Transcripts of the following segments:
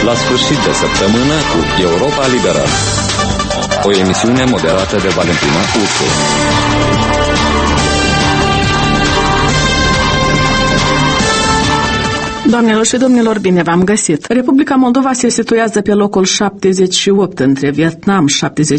la sfârșit de săptămână cu Europa Liberă. O emisiune moderată de Valentina Ursu. Doamnelor și domnilor, bine v-am găsit! Republica Moldova se situează pe locul 78 între Vietnam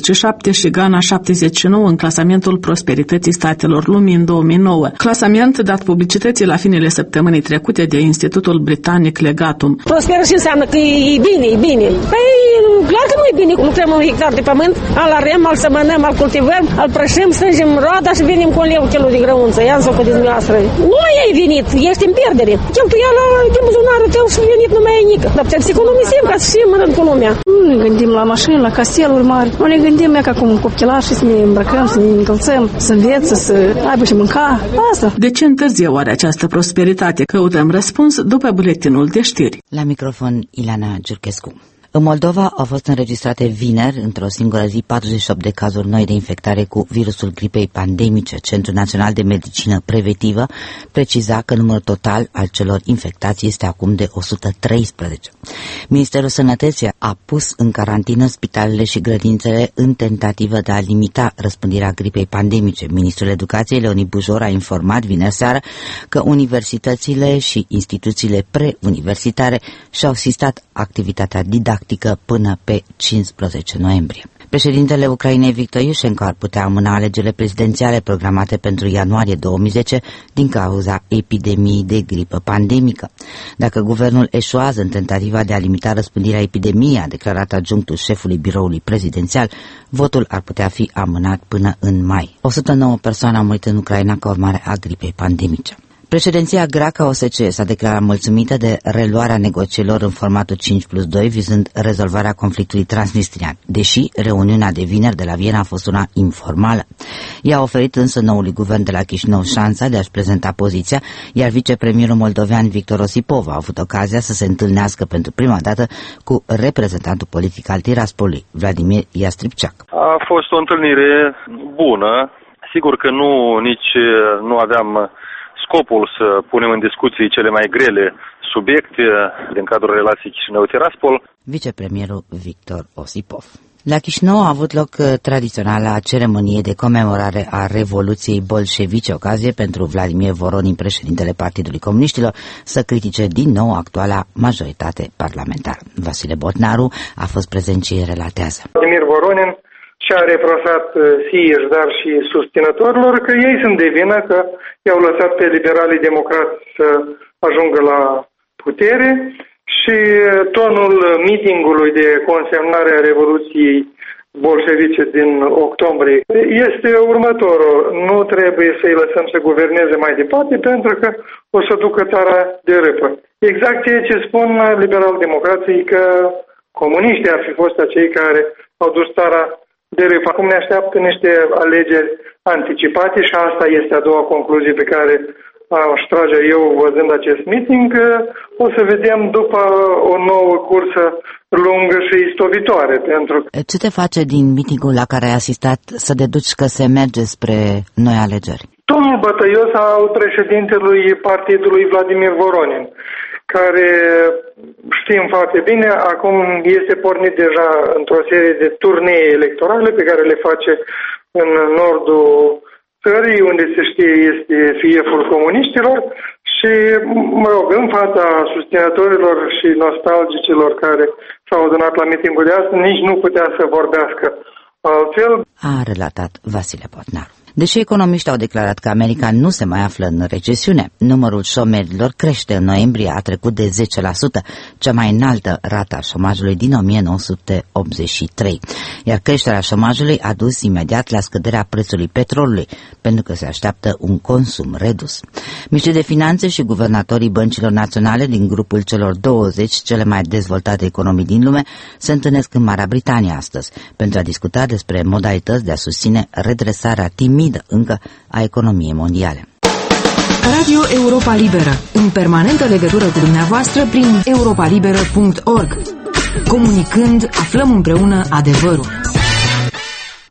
77 și Ghana 79 în clasamentul prosperității statelor lumii în 2009. Clasament dat publicității la finele săptămânii trecute de Institutul Britanic Legatum. Prosperă și înseamnă că e bine, e bine. Păi, clar că nu e bine. Lucrăm un hectar de pământ, al arem, al sămănăm, al cultivăm, al prășim, strângem roada și venim cu un leu kilul de grăunță. Ia-mi să o cădeți dumneavoastră. Nu ai venit, ești în pierdere. Cheltuiala din buzunarul tău și venit nu mai e nică. Dar putem să economisim ca să fim în cu lumea. Nu ne gândim la mașini, la casteluri mari. Nu ne gândim ca cum copilași să ne îmbrăcăm, să ne încălțăm, să învețe, să aibă și mânca. Asta. De ce întârzie oare această prosperitate? Căutăm răspuns după buletinul de știri. La microfon Ileana Giurchescu. În Moldova au fost înregistrate vineri, într-o singură zi, 48 de cazuri noi de infectare cu virusul gripei pandemice. Centrul Național de Medicină Preventivă preciza că numărul total al celor infectați este acum de 113. Ministerul Sănătății a pus în carantină spitalele și grădințele în tentativă de a limita răspândirea gripei pandemice. Ministrul Educației, Leonid Bujor, a informat vineri seară că universitățile și instituțiile preuniversitare și-au sistat activitatea didactică până pe 15 noiembrie. Președintele Ucrainei Victor Iușenko ar putea amâna alegerile prezidențiale programate pentru ianuarie 2010 din cauza epidemiei de gripă pandemică. Dacă guvernul eșuează în tentativa de a limita răspândirea epidemiei, a declarat adjunctul șefului biroului prezidențial, votul ar putea fi amânat până în mai. 109 persoane au murit în Ucraina ca urmare a gripei pandemice. Președinția greacă OSCE s-a declarat mulțumită de reluarea negocierilor în formatul 5+2 vizând rezolvarea conflictului transnistrian, deși reuniunea de vineri de la Viena a fost una informală. Ea a oferit însă noului guvern de la Chișinău șansa de a-și prezenta poziția, iar vicepremierul moldovean Victor Osipov a avut ocazia să se întâlnească pentru prima dată cu reprezentantul politic al Tiraspolului, Vladimir Iastribceac. A fost o întâlnire bună, sigur că nici nu aveam scopul să punem în discuții cele mai grele subiecte din cadrul relației Chișinău-Tiraspol. Vicepremierul Victor Osipov. La Chișinău a avut loc tradiționala ceremonie de comemorare a Revoluției Bolșevice, ocazie pentru Vladimir Voronin, președintele Partidului Comuniștilor, să critique din nou actuala majoritate parlamentară. Vasile Botnaru a fost prezent și relatează. Vladimir Voronin și-a reproșat Sieș, dar și susținătorilor că ei sunt de vină, că i-au lăsat pe liberalii democrați să ajungă la putere și tonul meetingului de consemnare a Revoluției bolșevice din octombrie este următorul. Nu trebuie să-i lăsăm să guverneze mai departe pentru că o să ducă țara de râpă. Exact ceea ce spun liberal-democrații, că comuniștii ar fi fost acei care au dus țara de râpă. Acum ne așteaptă niște alegeri anticipate și asta este a doua concluzie pe care aș trage eu văzând acest meeting, că o să vedem după o nouă cursă lungă și istovitoare. Ce te face din meetingul la care ai asistat să deduci că se merge spre noi alegeri? Tonul bătăios al președintelui partidului Vladimir Voronin, care știm foarte bine, acum este pornit deja într-o serie de turnee electorale pe care le face în nordul țării, unde se știe este fieful comuniștilor și, mă rog, în fața susținătorilor și nostalgicilor care s-au adunat la mitingul de astăzi, nici nu putea să vorbească altfel. A relatat Vasile Botnaru. Deși economiștii au declarat că America nu se mai află în recesiune, numărul șomerilor crește. În noiembrie a trecut de 10%, cea mai înaltă rată a șomajului din 1983. Iar creșterea șomajului a dus imediat la scăderea prețului petrolului, pentru că se așteaptă un consum redus. Miniștrii de finanțe și guvernatorii băncilor naționale din grupul celor 20 cele mai dezvoltate economii din lume se întâlnesc în Marea Britanie astăzi pentru a discuta despre modalități de a susține redresarea timidă încă a economiei mondiale. Radio Europa Liberă, în permanentă legătură cu dumneavoastră prin europalibera.org. Comunicând, aflăm împreună adevărul.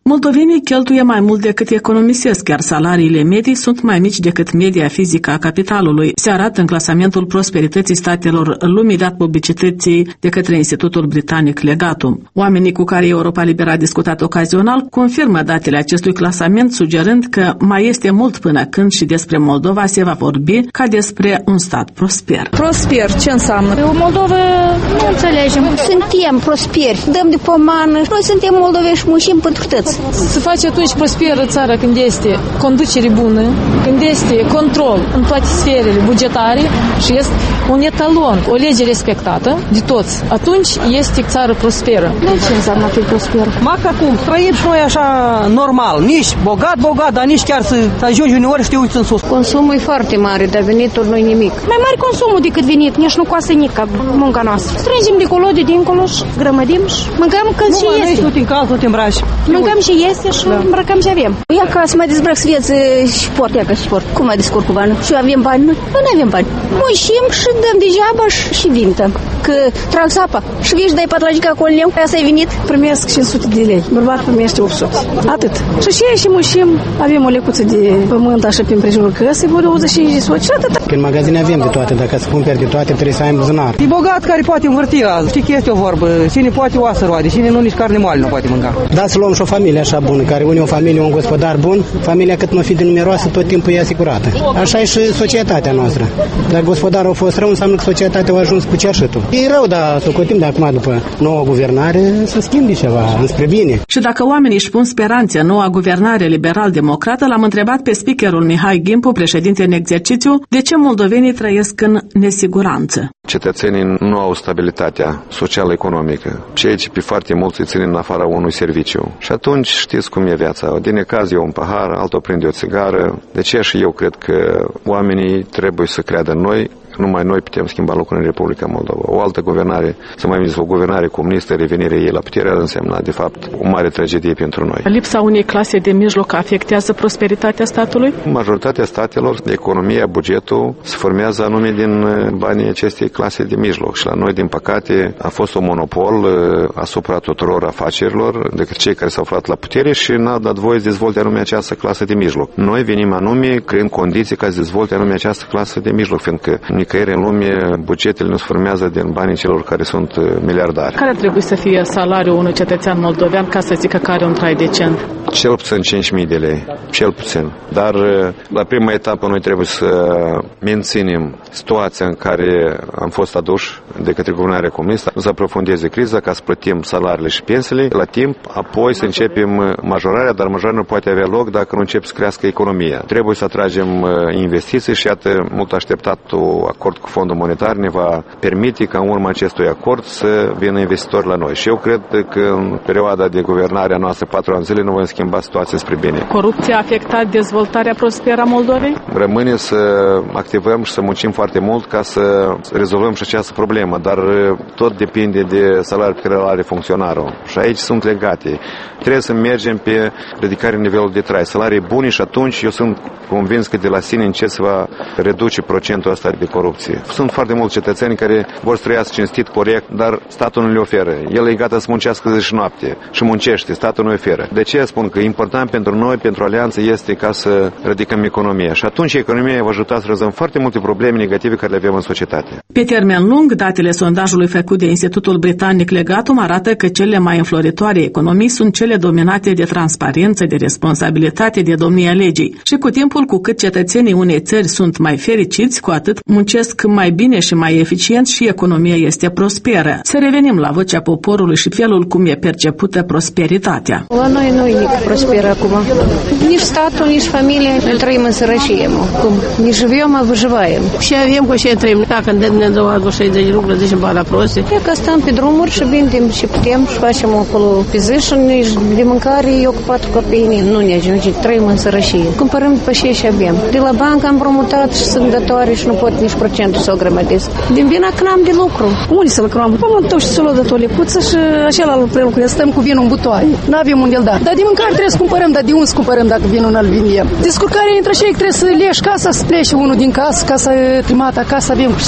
Moldovenii cheltuie mai mult decât economisesc, iar salariile medii sunt mai mici decât media fizică a capitalului. Se arată în clasamentul prosperității statelor lumii dat publicității de către Institutul Britanic Legatum. Oamenii cu care Europa Liberă a discutat ocazional confirmă datele acestui clasament, sugerând că mai este mult până când și despre Moldova se va vorbi ca despre un stat prosper. Prosper, ce înseamnă? O Moldovă, nu înțelegem. Suntem prosperi, dăm de pomană. Noi suntem moldovești și muncim pentru toți. Se face atunci prosperă țara când este conducere bună, când este control în toate sferele bugetare și este un etalon, o lege respectată de toți. Atunci este țară prosperă. Ce înseamnă a fi prosper? Maca cum? Trăim și noi așa normal. Nici bogat, dar nici chiar să ajungi uneori și te uiți în sus. Consumul e foarte mare, dar venitul nu-i nimic. Mai mare consumul decât venit, nici nu coastă nimic ca munca noastră. Strângem de colo, de dincolo și grămădim și mâncăm când și este. Nu te încalzi, nu te îmbraci. Mâncăm și este și îmbrăcăm și avem. Ia ca să mai dezbrăc vieță și sport, ia ca și sport. Cum mai descurc cu bani? Și avem bani? Nu avem bani. Muncim și dăm degeaba și vintăm. Că trag sapa și vii și dai patlagica cu leu, asta ai venit? Primesc 500 de lei. Bărbat primește 800. Atât. Și și muncim, avem o lecuță de pământ așa prin prejurul căsii, vreo 25 de soci și atât. În magazine avem de toate, dacă să cumperi de toate trebuie să ai în buzunar. E bogat care poate învârti azi. Știi că este o vorbă, cine poate oasă roade, cine nu, nici carne moale nu poate mânca. Da, să luăm și o familie așa bună, care une o familie, un gospodar bun, familia cât nu fi de numeroasă, tot timpul e asigurată. Așa e și societatea noastră. Dacă gospodarul a fost rău, înseamnă că societatea a ajuns cu cerșitul. E rău, dar socotim de acum, după noua guvernare, să schimbi ceva înspre bine. Și dacă oamenii își pun speranțe în noua guvernare liberal-democrată, l-am întrebat pe speakerul Mihai Gimpu, președinte în exercițiu, de ce moldovenii trăiesc în nesiguranță. Cetățenii nu au stabilitatea social-economică, ceea ce pe foarte mulți îi țin în afara unui serviciu. Și atunci știți cum e viața. Din necaz e un pahar, altul prinde o țigară. De ce și eu cred că oamenii trebuie să creadă în noi. Numai noi putem schimba lucrurile în Republica Moldova. O altă guvernare, să mai zis, o guvernare comunistă, revenirea ei la putere, ar însemna, de fapt, o mare tragedie pentru noi. Lipsa unei clase de mijloc afectează prosperitatea statului? Majoritatea statelor, economia, bugetul, se formează anume din banii acestei clase de mijloc. Și la noi, din păcate, a fost un monopol asupra tuturor afacerilor de cei care s-au aflat la putere și n-a dat voie să dezvolte anume această clasă de mijloc. Noi venim anume creând condiții ca să dezvolte anume această clasă de mijloc, fiindcă nicăieri în lume bugetele nu se formează din banii celor care sunt miliardari. Care ar trebui să fie salariul unui cetățean moldovean ca să zică că are un trai decent? Cel puțin 5.000 de lei, cel puțin. Dar la prima etapă noi trebuie să menținem situația în care am fost aduși de către guvernarea comunistă, să aprofundeze criza ca să plătim salariile și pensiile la timp, apoi să începem majorarea, dar majorarea nu poate avea loc dacă nu încep să crească economia. Trebuie să atragem investiții și iată, mult așteptatul acord cu Fondul Monetar ne va permite ca în urma acestui acord să vină investitori la noi. Și eu cred că în perioada de guvernare a noastră 4 ani zile nu vom schimba situația spre bine. Corupția a afectat dezvoltarea prosperă a Moldovei? Rămâne să activăm și să muncim foarte mult ca să rezolvăm și această problemă, dar tot depinde de salariul pe care îl are funcționarul. Și aici sunt legate. Trebuie să mergem pe ridicarea nivelului de trai. Salarii bune și atunci eu sunt convins că de la sine încet se va reduce procentul ăsta de corupție. Sunt foarte mulți cetățeni care vor să trăiască cinstit, corect, dar statul nu le oferă. El e gata să muncească zi și noapte și muncește, statul nu oferă. De ce spun că important pentru noi, pentru alianță, este ca să ridicăm economia. Și atunci economia va ajuta să rezolvăm foarte multe probleme negative care le avem în societate. Pe termen lung, datele sondajului făcut de Institutul Britanic Legatum arată că cele mai înfloritoare economii sunt cele dominate de transparență, de responsabilitate, de domnia legii. Și cu timpul, cu cât cetățenii unei țări sunt mai fericiți, cu atât muncesc mai bine și mai eficient și economia este prosperă. Să revenim la vocea poporului și felul cum e percepută prosperitatea. La noi nu e nici prosperă acum. Nici statul, nici familie. Noi trăim în sărășie, cum? Nici живем, а выживаем. Și avem cu ce trăim. Dacă ne dă 60 de ruble, zicem bani la proste. E că stăm pe drumuri și vindem și putem și facem acolo pe zi și de mâncare e ocupat cu copiii. Nu ne ajunge, trăim în sărășie. Cumpărăm pe și avem. De la bancă am împrumutat și sunt datoare și nu pot nici procentul să o grămădesc. Din vina că n-am de lucru. Unde să lucrăm? Pământul și să luăm de o lecuță și acela lucrăm cu el. Stăm cu vinul în butoaie. N-avem unde-l da. Dar de mâncare trebuie să cumpărăm, dar de unde să cumpărăm dacă vinul n-l vindem? Descurcarea intră și trebuie să leși casa, să plece unul din casă, casa trimată acasă, avem cu ce trăi.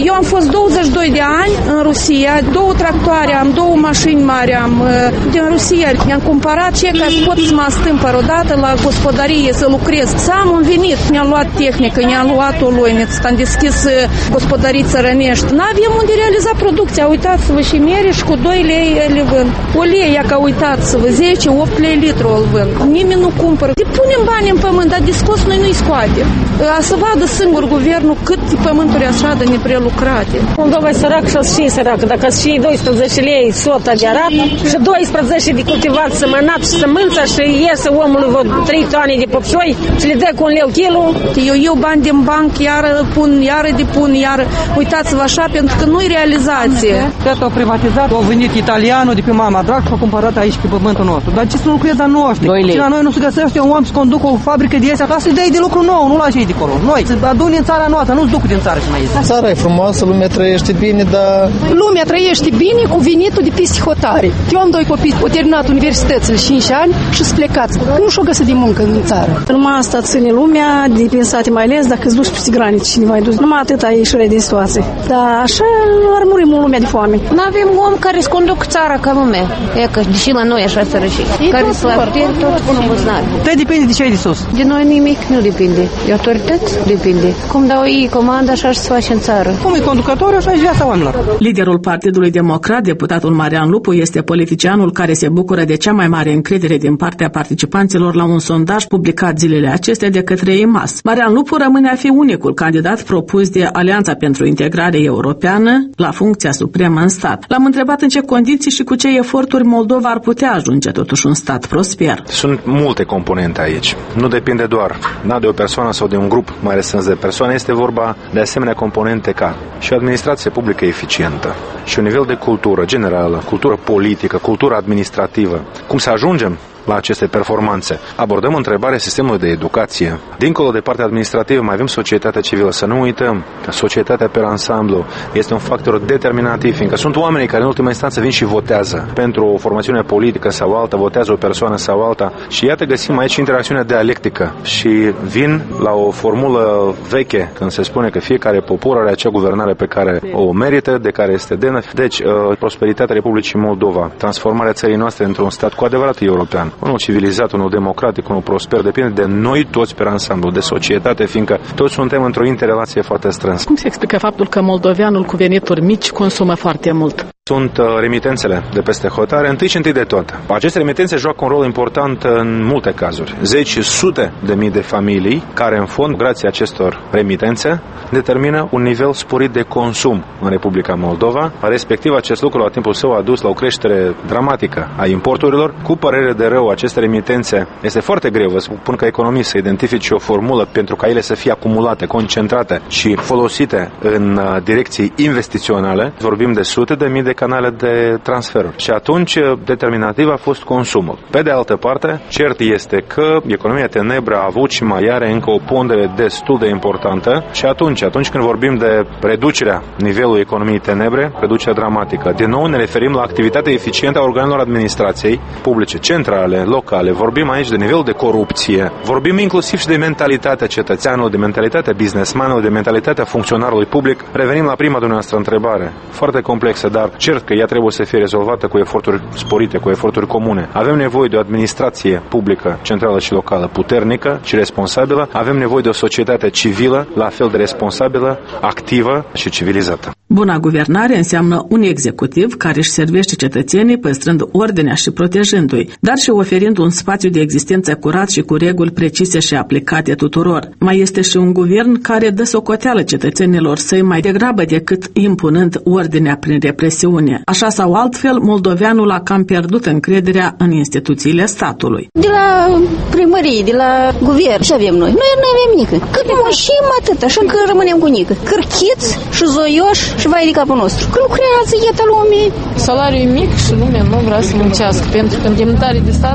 Eu am fost 22 de ani în Rusia, 2 tractoare am, 2 mașini mari am din Rusia. Mi-am cumpărat ce ca să pot să mă stâmpăr odată la gospodărie, să lucrez, să am un venit. Mi-am luat tehnică, mi-am luat o loiniță, am deschis gospodării țărănești. N-avem unde realiza producția. Uitați-vă și mere și cu 2 lei le vând. Ulei, ia ca uitați-vă, 10-8 lei litru îl vând. Nimeni nu cumpără. Punem bani în pământ, dar discos noi nu-i scoatem. Să vadă singur guvernul cât pământuri așa de neprelucrate. Moldova e sărac și e sărac. Dacă și 12 lei sota de arată și 12 de cultivat sămănat și sămânța și iese omului vreo 3 tone de popșoi și le dă cu 1 leu kilo. Eu bani din banc, iară depun, uitați-vă așa, pentru că nu-i realizație. Iată, au privatizat, au venit italianul de pe Mama Drag și au cumpărat aici pe pământul nostru. Dar ce să lucreze la noștri? Și la noi nu se găsește un om să conducă o fabrică de astea, ca să-i dai de lucru nou, nu la cei de acolo. Noi, să aduni în țara noastră, nu-ți duc din țară și mai este. Țara e frumoasă, lumea trăiește bine, dar... Lumea trăiește bine cu venitul de peste hotare. Eu am 2 copii, au terminat universitățile 5 ani și sunt plecați. Nu și-o găsit de muncă în țară. Numai asta ține lumea, de prin sate mai ales, dacă îți duci peste granițe și mai duci. Numai atâta ieșire din situație. Dar așa ar muri mult lumea de foame. Nu avem om care să conduc țara ca lume. E că, deși la noi așa sărășit. Care să la tot pun în buzunar. Te depinde de ce ai de sus. De noi nimic nu depinde. De autorități depinde. Cum dau ei comandă, așa se face în țară. Cum e conducător, așa e viața oamenilor. Liderul Partidului Democrat, deputatul Marian Lupu, este politicianul care se bucură de cea mai mare încredere din partea participanților la un sondaj publicat zilele acestea de către EMAS. Marian Lupu rămâne a fi unicul candidat propus de Alianța pentru Integrare Europeană la funcția supremă în stat. L-am întrebat în ce condiții și cu ce eforturi Moldova ar putea ajunge totuși un stat prosper. Sunt multe componente aici. Nu depinde doar de o persoană sau de un grup mai restrâns de persoane, este vorba de asemenea componente ca și o administrație publică eficientă și un nivel de cultură generală, cultură politică, cultură administrativă. Cum să ajungem la aceste performanțe? Abordăm întrebarea sistemului de educație. Dincolo de partea administrativă mai avem societatea civilă. Să nu uităm că societatea pe ansamblu este un factor determinativ, fiindcă sunt oamenii care în ultima instanță vin și votează pentru o formațiune politică sau alta, votează o persoană sau alta și iată găsim aici interacțiunea dialectică și vin la o formulă veche când se spune că fiecare popor are acea guvernare pe care o merită, de care este demnă. Deci, prosperitatea Republicii Moldova, transformarea țării noastre într-un stat cu adevărat european, unul civilizat, unul democratic, unul prosper, depinde de noi toți pe ansamblu, de societate, fiindcă toți suntem într-o interrelație foarte strânsă. Cum se explică faptul că moldoveanul cu venituri mici consumă foarte mult? Sunt remitențele de peste hotare, întâi de toate. Aceste remitențe joacă un rol important în multe cazuri. Zeci, sute de mii de familii care, în fond, grație acestor remitențe, determină un nivel sporit de consum în Republica Moldova. Respectiv, acest lucru la timpul său a dus la o creștere dramatică a importurilor. Cu părere de rău, aceste remitențe este foarte greu, vă spun ca economist, să identifice o formulă pentru ca ele să fie acumulate, concentrate și folosite în direcții investiționale. Vorbim de sute de mii de canale de transferuri. Și atunci determinativ a fost consumul. Pe de altă parte, cert este că economia tenebră a avut și mai are încă o pondere destul de importantă și atunci când vorbim de reducerea nivelului economiei tenebre, reducerea dramatică, din nou ne referim la activitatea eficientă a organelor administrației publice, centrale, locale. Vorbim aici de nivel de corupție. Vorbim inclusiv și de mentalitatea cetățeanului, de mentalitatea businessmanului, de mentalitatea funcționarului public. Revenim la prima dumneavoastră întrebare, foarte complexă, dar cert că ea trebuie să fie rezolvată cu eforturi sporite, cu eforturi comune. Avem nevoie de o administrație publică, centrală și locală, puternică și responsabilă. Avem nevoie de o societate civilă, la fel de responsabilă, activă și civilizată. Buna guvernare înseamnă un executiv care își servește cetățenii păstrând ordinea și protejându-i, dar și oferind un spațiu de existență curat și cu reguli precise și aplicate tuturor. Mai este și un guvern care dă socoteală cetățenilor săi mai degrabă decât impunând ordinea prin represiune. Așa sau altfel, moldoveanul a cam pierdut încrederea în instituțiile statului. De la primărie, de la guvern, ce avem noi? Noi nu avem nică. Cât muncim atâta și încă rămânem cu nică. Cârchiți și zoioși și vai de capul nostru. Că lucrează, iată lumii. Salariul e mic și lumea nu vrea să muncească, pentru că în demnitare de stat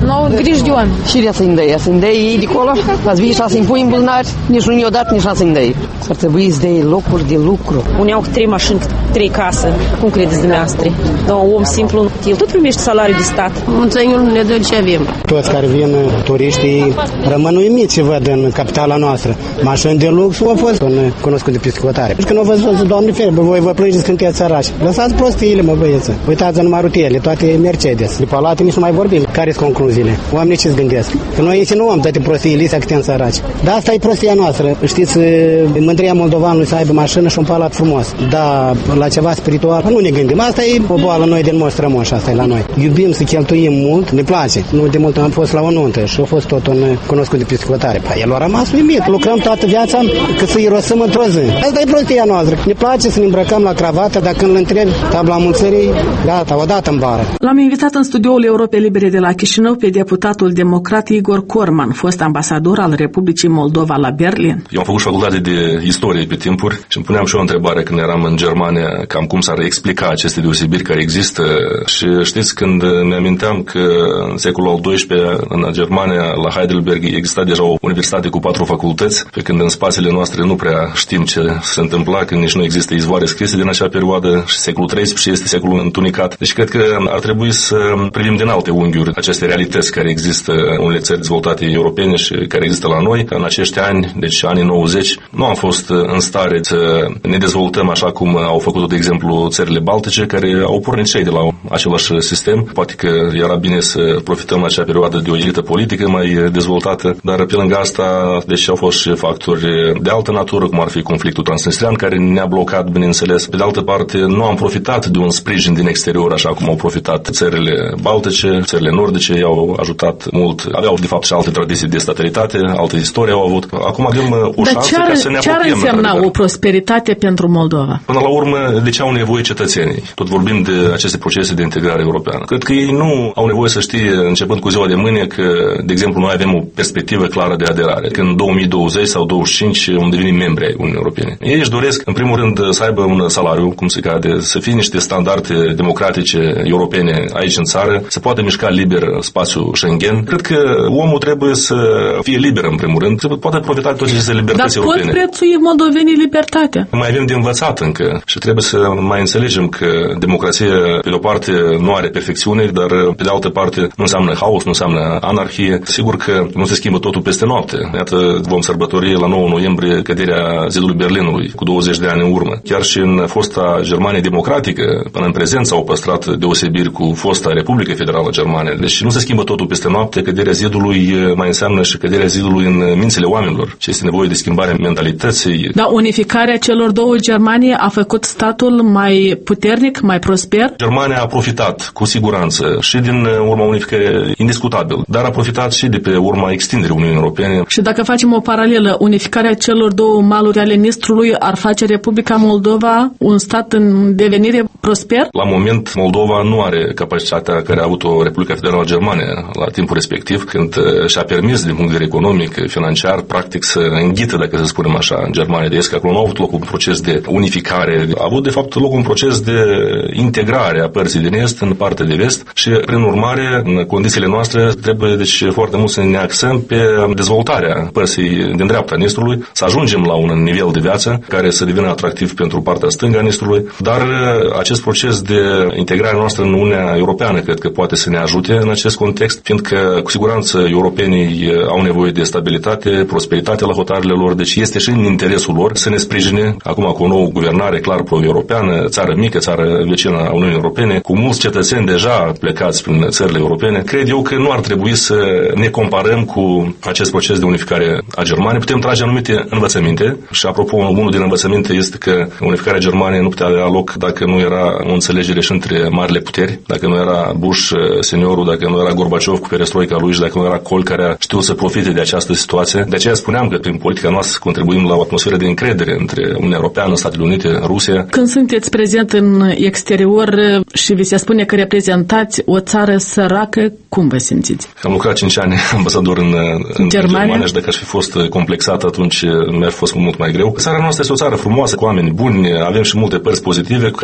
n-au grijă de oameni. Și de să-i îndăi, ei de acolo, ați vii și să-i impui în buzunari, nici nu i-o dat, nici să-i îndăi. Ar trebui să dea locuri de lucru. Unii au 3 mașini, 3 case, cum credeți dumneavoastră? Dar un om simplu, el tot primește salariul de stat. Mulțăniul ne dă ce avem. Toți care vin, turiștii, rămân uimiți ce văd în capitala noastră. Mașini de lux au fost cunoscute pe Scutare. Și când au văzut, Doamne fere, voi vă plângeți când sunteți săraci. Lăsați prostiile, mă băieță. Uitați numai rutiere, toate Mercedes. De palate nici nu mai vorbim. Care sunt concluziile? Oamenii ce-ți gândesc? Că noi aici nu am toate prostiile, să câtem săraci. Dar asta e prostia noastră. Știți, mândria moldovanului să aibă mașină și un palat frumos. Dar la ceva spiritual nu ne gândim. Asta e o boală noi din moș strămoș, asta e la noi. Iubim să cheltuim mult, ne place. Nu de mult am fost la o nuntă și a fost tot un cunoscut de piscotare. Păi el a rămas uimit. Lucrăm toată viața că să-i rosăm într-o zi. Asta e prostia noastră. Ne place să ne îmbrăcăm la cravată, dar când îl întrebi tabla mulțării, gata, o dată în bară. L-am invitat în studioul Europei Libere de la Chișinău pe deputatul democrat Igor Corman, fost ambasador al Republicii Moldova la Berlin. Eu am făcut facultate de istorie pe timpuri și îmi puneam și o întrebare când eram în Germania, cam cum s-ar explica aceste deosebiri care există. Și știți, când mi-aminteam că în secolul al XII-lea, în Germania, la Heidelberg, exista deja o universitate cu 4 facultăți, pe când în spațiile noastre nu prea știm ce se întâmpla, când nici nu există izvoare scrise din acea perioadă și secolul XIII este secolul întunecat. Deci cred că ar trebui să privim din alte unghiuri aceste realități care există în unele țări dezvoltate europene și care există la noi. În acești ani, deci anii 90, nu am fost în stare să ne dezvoltăm așa cum au făcut, de exemplu, țările baltice, care au pornit și ei de la același sistem. Poate că era bine să profităm în acea perioadă de o elită politică mai dezvoltată, dar pe lângă asta, deci au fost și factori de altă natură, cum ar fi conflictul transnistrian, care ne-a blocat, bineînțeles. Pe de altă parte, nu am profitat de un sprijin din exterior, așa cum au profitat țările baltice, țările nordice, i-au ajutat mult. Aveau, de fapt, și alte tradiții de statalitate, alte istorie au avut. Acum avem o șansă ca să ne apropiem. Ce ar însemna o prosperitate pentru Moldova? Până la urmă, de ce au nevoie cetățenii? Tot vorbim de aceste procese de integrare europeană. Cred că ei nu au nevoie să știe, începând cu ziua de mâine, că, de exemplu, noi avem o perspectivă clară de aderare. Că în 2020 sau 2025 vom deveni membri ai Uniunii Europene. Ei își doresc, în primul rând, să aibă un salariu, cum se cade, să fie niște standarde democratice europene aici în țară, să poată mișca liber spațiul Schengen. Cred că omul trebuie să fie liber, în primul rând, să poată profita de toate aceste libertăți europene. Dar pot prețui moldovenii libertatea? Mai avem de învățat încă și trebuie să mai înțelegem că democrația, pe de o parte, nu are perfecțiune, dar pe de altă parte nu înseamnă haos, nu înseamnă anarhie. Sigur că nu se schimbă totul peste noapte. Iată, vom sărbători la 9 noiembrie căderea zidului Berlinului, cu 20 de ani în urmă. Chiar și în fosta Germanie democratică, până în prezent s-au păstrat deosebiri cu fosta Republică Federală Germania. Deci nu se schimbă totul peste noapte. Căderea zidului mai înseamnă și căderea zidului în mințile oamenilor. Ce este nevoie de schimbarea mentalității. Dar unificarea celor două Germanii a făcut statul mai puternic, mai prosper? Germania a profitat, cu siguranță, și din urma unificării, indiscutabil, dar a profitat și de pe urma extinderii Uniunii Europene. Și dacă facem o paralelă, unificarea celor două maluri ale Nistrului ar face Republica Moldova un stat în devenire prosper? La moment, Moldova nu are capacitatea care a avut-o Republica Federală Germania la timpul respectiv, când și-a permis, din punct de vedere economic, financiar, practic să înghită, dacă să spunem așa, în Germania de Est, că acolo nu a avut loc un proces de unificare, a avut, de fapt, loc un proces de integrare a părții din Est în partea de Vest și, prin urmare, în condițiile noastre, trebuie, deci, foarte mult să ne axăm pe dezvoltarea părții din dreapta Nistrului, să ajungem la un nivel de viață care să devină atractiv pentru partea stângă a Nistrului, dar acest proces de integrare noastră în Uniunea Europeană cred că poate să ne ajute în acest context, fiindcă, cu siguranță, europenii au nevoie de stabilitate, prosperitate la hotarele lor, deci este și în interesul lor să ne sprijine, acum cu o nouă guvernare clar pro-europeană, țară mică, țară vecină a Uniunii Europene, cu mulți cetățeni deja plecați prin țările europene. Cred eu că nu ar trebui să ne comparăm cu acest proces de unificare a Germaniei. Putem trage anumite învățăminte și, apropo, unul din învățăminte este că unificarea Germaniei nu putea avea loc dacă nu era o înțelegere și între marile puteri, dacă nu era Bush seniorul, dacă nu era Gorbaciov cu perestroica lui și dacă nu era Kohl care a știut să profite de această situație. De aceea spuneam că prin politica noastră contribuim la o atmosferă de încredere între Uniunea Europeană, Statele Unite, Rusia. Când sunteți prezent în exterior și vi se spune că reprezentați o țară săracă, cum vă simțiți? Am lucrat 5 ani ambasador în Germania și dacă aș fi fost complexat, atunci mi-ar fi fost mult mai greu. Țara noastră este o țară frumoasă, cu oameni buni, avem și multe părți pozitive, care cu păreri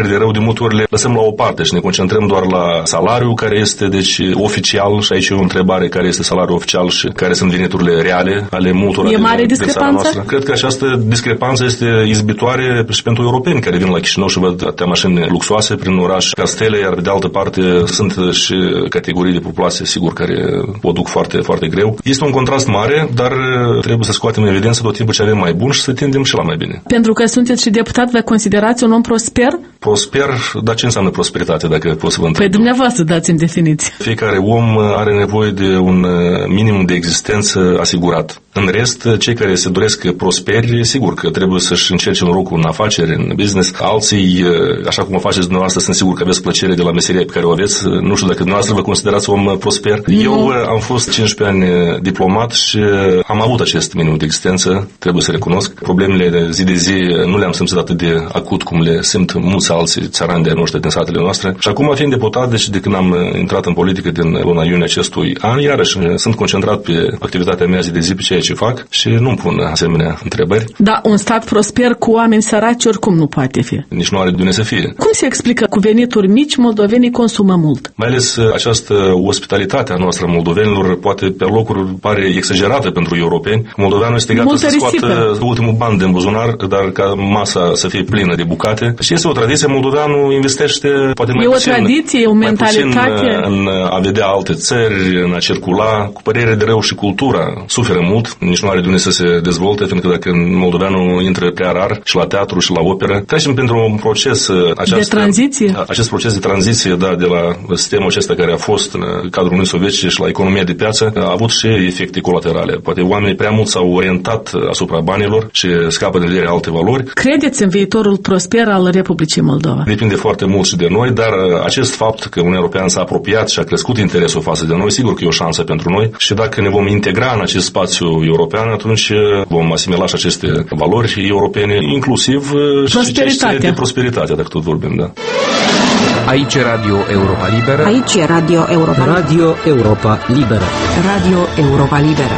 de rău, de multe ori le lăsăm la o parte și ne concentrăm doar la salariul care este, deci, oficial, și aici e o întrebare, care este salariul oficial și care sunt veniturile reale ale multora din țara noastră. Cred că această discrepanță este izbitoare și pentru europeni care vin la Chișinău și văd atâtea mașini luxoase prin oraș ca stele, iar de altă parte sunt și categorii de populație, sigur, care o duc foarte, foarte greu. Este un contrast mare, dar trebuie să scoatem în evidență tot timpul ce avem mai bun și să tindem și la mai bine. Pentru că sunteți și deputat, vă considerați un om prosper? Prosper, dar ce înseamnă prosperitate, dacă pot să vă întreb? Păi dumneavoastră dați-mi definiție. Fiecare om are nevoie de un minimum de existență asigurat. În rest, cei care se doresc prosperi, sigur că trebuie să-și încerce norocul în afaceri, în business. Alții, așa cum o faceți dumneavoastră, sunt sigur că aveți plăcere de la meseria pe care o aveți. Nu știu dacă dumneavoastră vă considerați om prosper. Eu am fost 15 ani diplomat și am avut acest minimum de existență, trebuie să recunosc. Problemele de zi de zi nu le-am simțit atât de acut cum le simt mulți alții țărani de-ai noștri din satele noastre. Și acum, fiind deputat, deci de când am intrat în politică din luna iunie acestui an, iarăși sunt concentrat pe activitatea mea zi de zi, pe ceea ce fac și nu-mi pun asemenea întrebări. Da, un stat prosper cu oameni săraci oricum nu poate fi. Nici nu are de unde să fie. Cum se explică cu venituri mici moldovenii consumă mult? Mai ales această ospitalitate a noastră a moldovenilor poate pe locuri pare exagerată pentru europeni. Moldoveanul este gata să scoată ultimul bani din buzunar, dar ca masa să fie plină de bucate. Și este o tradiție, moldoveanul investește poate mai puțin. E o tradiție, o mentalitate. În a vedea alte țări, în a circula, cu părere de rău și cultura. Suferă mult, nici nu are de unde să se dezvolte, pentru că dacă moldoveanul intră prea rar și la teatru și la operă, trecem pentru un proces de tranziție. Acest proces de tranziție, da, de la sistemul acesta care a fost în cadrul Uniunii Sovietice și la economia de piață, a avut și efecte colaterale. Poate oamenii prea mult s-au orientat asupra banilor și scapă de vedere alte valori. Credeți în viitorul prosper al Republicii Moldova? Depinde foarte mult și de noi, dar acest fapt că Uniunea Europeană s-a apropiat și a crescut interesul față de noi, sigur că e o șansă pentru noi și dacă ne vom integra în acest spațiu european, atunci vom asimila și aceste valori europene, inclusiv și de prosperitate, dacă tot vorbim, da. Aici e Radio Europa Liberă. Aici e Radio Europa Liberă. Radio Europa Liberă. Radio Europa Liberă.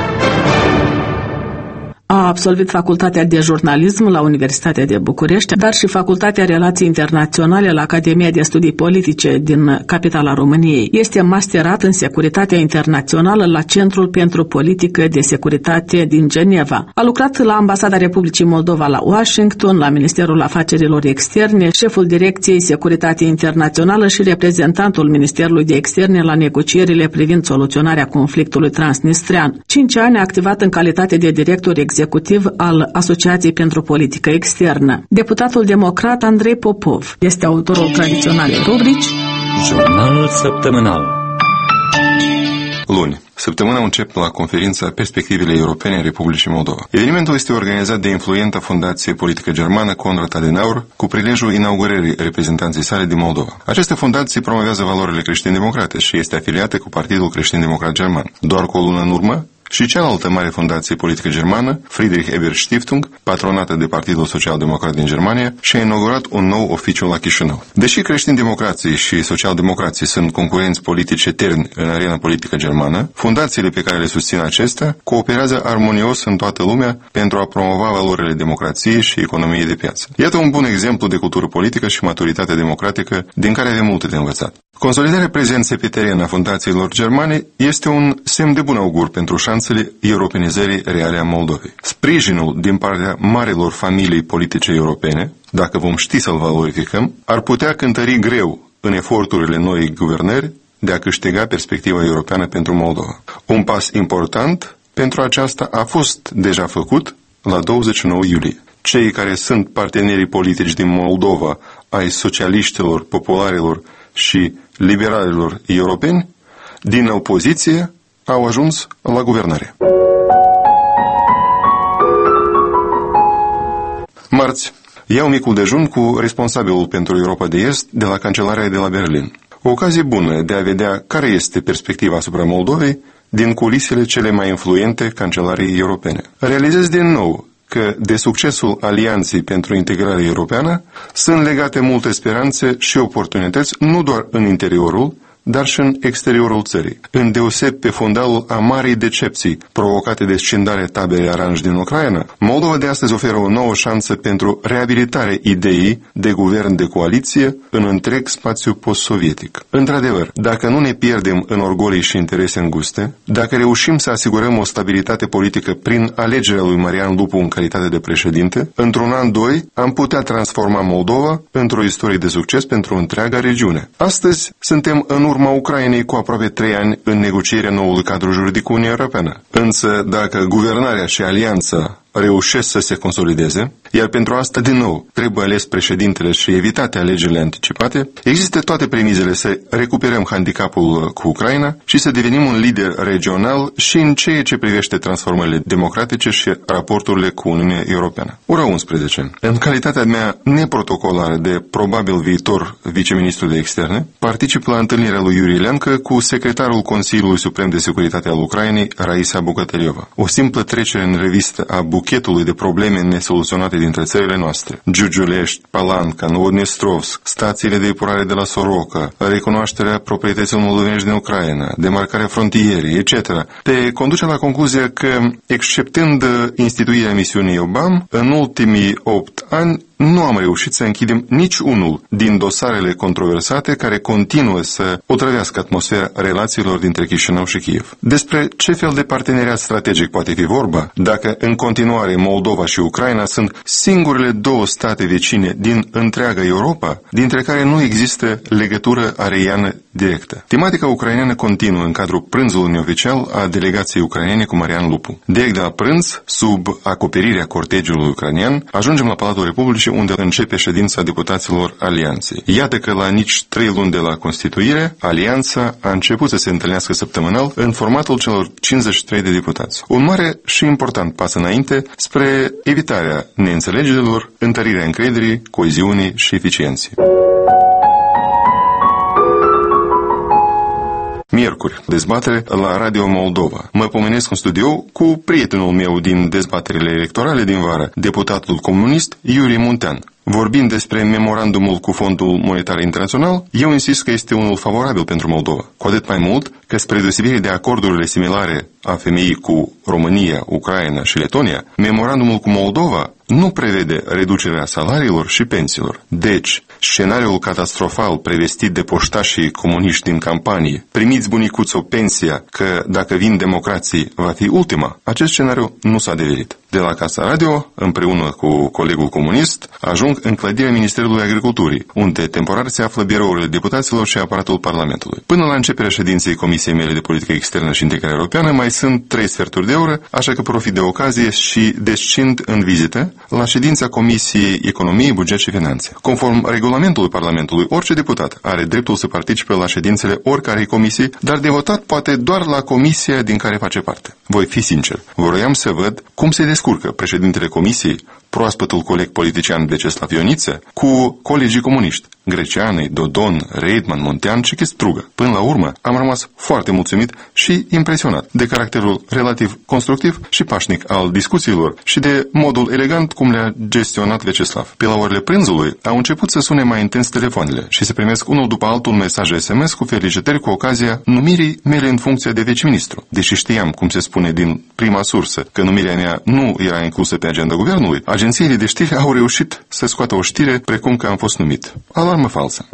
A absolvit facultatea de jurnalism la Universitatea de București, dar și facultatea Relații Internaționale la Academia de Studii Politice din capitala României. Este masterat în securitatea internațională la Centrul pentru Politică de Securitate din Geneva. A lucrat la Ambasada Republicii Moldova la Washington, la Ministerul Afacerilor Externe, șeful Direcției Securitate Internațională și reprezentantul Ministerului de Externe la negocierile privind soluționarea conflictului transnistrean. 5 ani a activat în calitate de director executiv al Asociației pentru Politică Externă. Deputatul democrat Andrei Popov este autorul tradiționalei rubrici Jurnalul săptămânal. Luni. Săptămâna începe la conferința Perspectivele Europene în Republicii Moldova. Evenimentul este organizat de influenta Fundație Politică Germană Konrad Adenauer cu prilejul inaugurării reprezentanței sale din Moldova. Această fundație promovează valorile creștin-democrate și este afiliată cu Partidul Creștin-Democrat German. Doar cu o lună în urmă, și cealaltă mare fundație politică germană, Friedrich Ebert Stiftung, patronată de Partidul Social-Democrat din Germania, și-a inaugurat un nou oficiu la Chișinău. Deși creștin-democrații și social-democrații sunt concurenți politici eterni în arena politică germană, fundațiile pe care le susțin acestea cooperează armonios în toată lumea pentru a promova valorile democrației și economiei de piață. Iată un bun exemplu de cultură politică și maturitate democratică din care avem multe de învățat. Consolidarea prezenței pe teren a fundațiilor germane este un semn de bun augur pentru șansele europenizării reale a Moldovei. Sprijinul din partea marilor familii politice europene, dacă vom ști să-l valorificăm, ar putea cântări greu în eforturile noii guvernări de a câștiga perspectiva europeană pentru Moldova. Un pas important pentru aceasta a fost deja făcut la 29 iulie. Cei care sunt partenerii politici din Moldova ai socialiștilor, popularilor și liberalilor europeni, din opoziție, au ajuns la guvernare. Marți, iau micul dejun cu responsabilul pentru Europa de Est de la Cancelarea de la Berlin. O ocazie bună de a vedea care este perspectiva asupra Moldovei din culisele cele mai influente Cancelariei europene. Realizez din nou că de succesul Alianței pentru Integrare Europeană sunt legate multe speranțe și oportunități nu doar în interiorul, dar și în exteriorul țării, îndeosebi pe fundalul a marii decepții provocate de scindarea taberei Aranj din Ucraina. Moldova de astăzi oferă o nouă șansă pentru reabilitarea ideii de guvern de coaliție în întreg spațiu post-sovietic. Într-adevăr, dacă nu ne pierdem în orgolii și interese înguste, dacă reușim să asigurăm o stabilitate politică prin alegerea lui Marian Lupu în calitate de președinte, într-un an, doi, am putea transforma Moldova într-o istorie de succes pentru întreaga regiune. Astăzi suntem în urma Ucrainei cu aproape 3 ani în negocierea noului cadru juridic cu Uniunea Europeană. Însă, dacă guvernarea și alianța reușesc să se consolideze, iar pentru asta, din nou, trebuie ales președintele și evitate alegerile anticipate, există toate premizele să recuperăm handicapul cu Ucraina și să devenim un lider regional și în ceea ce privește transformările democratice și raporturile cu Uniunea Europeană. Ora 11. În calitatea mea neprotocolară de probabil viitor viceministru de externe, particip la întâlnirea lui Iuri Leancă cu secretarul Consiliului Suprem de Securitate al Ucrainei, Raisa Bucătăriova. O simplă trecere în revistă a buchetului de probleme nesoluționate dintre țările noastre. Giurgiulești, Palanca, Novodnestrovsk, stațiile de epurare de la Soroca, recunoașterea proprietăților moldovenești din Ucraina, demarcarea frontierei, etc. Te conduce la concluzia că, exceptând instituirea misiunii OBAM, în ultimii 8 ani nu am reușit să închidem nici unul din dosarele controversate care continuă să otrăvească atmosfera relațiilor dintre Chișinău și Kiev. Despre ce fel de parteneriat strategic poate fi vorba dacă în continuare Moldova și Ucraina sunt singurele două state vecine din întreaga Europa, dintre care nu există legătură aeriană directă. Tematica ucraineană continuă în cadrul prânzului neoficial a delegației ucrainene cu Marian Lupu. Direct de la prânz, sub acoperirea cortegiului ucrainean, ajungem la Palatul Republicii, unde începe ședința deputaților Alianței. Iată că la nici 3 luni de la constituire, Alianța a început să se întâlnească săptămânal în formatul celor 53 de deputați. Un mare și important pas înainte spre evitarea neînțelegerilor, întărirea încrederii, coeziunii și eficienței. Miercuri, dezbatere la Radio Moldova. Mă pomenesc în studio cu prietenul meu din dezbaterile electorale din vară, deputatul comunist Iuri Muntean. Vorbind despre memorandumul cu Fondul Monetar Internațional, eu insist că este unul favorabil pentru Moldova. Cu atât mai mult că, spre deosebire de acordurile similare a FMI cu România, Ucraina și Letonia, memorandumul cu Moldova nu prevede reducerea salariilor și pensiilor. Deci, scenariul catastrofal prevestit de poștașii comuniști din campanie, primiți bunicuți o pensia că dacă vin democrații va fi ultima, acest scenariu nu s-a adeverit. De la Casa Radio, împreună cu colegul comunist, ajung în clădirea Ministerului Agriculturii, unde temporar se află birourile deputaților și aparatul Parlamentului. Până la începerea ședinței Comisiei mele de Politică Externă și Integrare Europeană mai sunt 3 sferturi de oră, așa că profit de ocazie și descind în vizită la ședința Comisiei Economie, Buget și Finanțe. Conform regulamentului Parlamentului, orice deputat are dreptul să participe la ședințele oricărei comisii, dar de votat poate doar la comisia din care face parte. Voi fi sincer, vroiam să văd cum se descurcă președintele comisiei, proaspătul coleg politician Vyacheslav Ioniță, cu colegii comuniști, Greceanei, Dodon, Reitman, Muntean și Chestrugă. Până la urmă, am rămas foarte mulțumit și impresionat de caracterul relativ constructiv și pașnic al discuțiilor și de modul elegant cum le-a gestionat Vyacheslav. Pe la orele prânzului au început să sune mai intens telefoanele și se primesc unul după altul mesaje SMS cu felicitări cu ocazia numirii mele în funcție de viceministru. Deși știam, cum se spune din prima sursă, că numirea mea nu era inclusă pe agenda guvernului, agențiile de știri au reușit să scoată o știre precum că am fost numit. Alarmă falsă.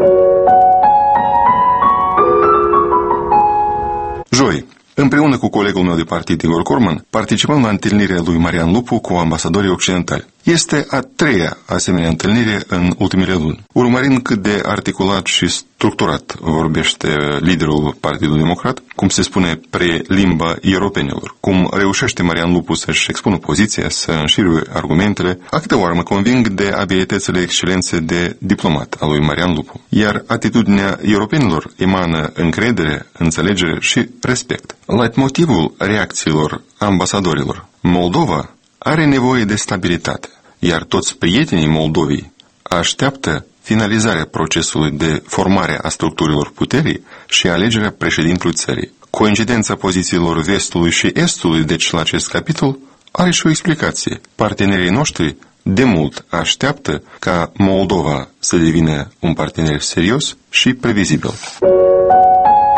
Joi, împreună cu colegul meu de partid, Igor Corman, participăm la întâlnirea lui Marian Lupu cu ambasadorii occidentali. Este a 3-a asemenea întâlnire în ultimele luni. Urmărind cât de articulat și structurat vorbește liderul Partidului Democrat, cum se spune pre limba europenilor, cum reușește Marian Lupu să-și expună poziția, să înșiruie argumentele, a câte oară mă conving de abilitățile excelențe de diplomat al lui Marian Lupu. Iar atitudinea europenilor emană încredere, înțelegere și respect. Leitmotivul reacțiilor ambasadorilor: Moldova are nevoie de stabilitate, iar toți prietenii Moldovei așteaptă finalizarea procesului de formare a structurilor puterii și alegerea președintelui țării. Coincidența pozițiilor vestului și estului, deci, la acest capitol, are și o explicație. Partenerii noștri de mult așteaptă ca Moldova să devină un partener serios și previzibil.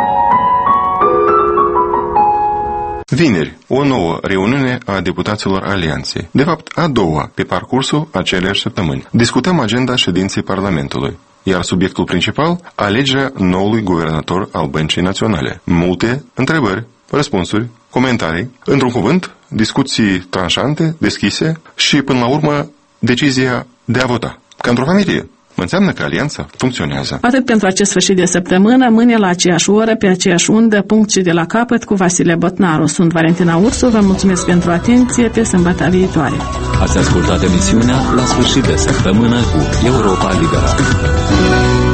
Vineri, o nouă reuniune a deputaților Alianței. De fapt, a doua, pe parcursul aceleași săptămâni. Discutăm agenda ședinței Parlamentului, iar subiectul principal, alegerea noului guvernator al Băncii Naționale. Multe întrebări, răspunsuri, comentarii, într-un cuvânt, discuții tranșante, deschise și, până la urmă, decizia de a vota. Ca într-o familie. Înseamnă că alianța funcționează. Atât pentru acest sfârșit de săptămână, mâine la aceeași oră, pe aceeași undă, punct și de la capăt cu Vasile Botnaru. Sunt Valentina Ursu, vă mulțumesc pentru atenție, pe sâmbătă viitoare. Ați ascultat emisiunea La sfârșit de săptămână cu Europa Liberă.